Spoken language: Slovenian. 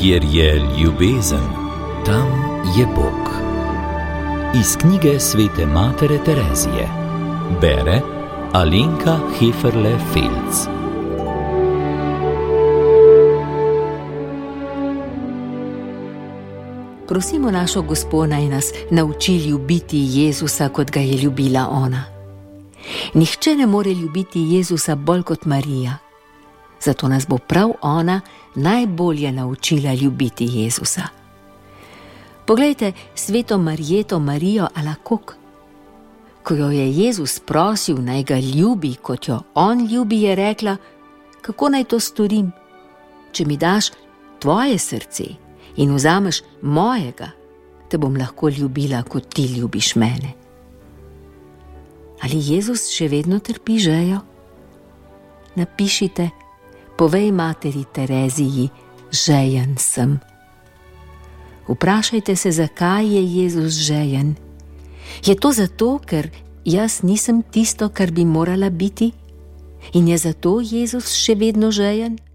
Kjer je ljubezen, tam je Bog. Iz knjige svete matere Terezije. Bere Alenka Heferle-Felc. Prosimo našo Gospo, naj nas nauči ljubiti Jezusa, kot ga je ljubila ona. Nihče ne more ljubiti Jezusa bolj kot Marija. Zato nas bo prav ona najbolje naučila ljubiti Jezusa. Poglejte sveto Marjeto Marijo Alakok. Ko jo je Jezus prosil, naj ga ljubi, kot jo on ljubi, je rekla: kako naj to storim? Če mi daš tvoje srce in vzameš mojega, te bom lahko ljubila, kot ti ljubiš mene. Ali Jezus še vedno trpi žejo? Napišite: povej materi Tereziji, žejen sem. Vprašajte se, zakaj je Jezus žejen. Je to zato, ker jaz nisem tisto, kar bi morala biti? In je zato Jezus še vedno žejen?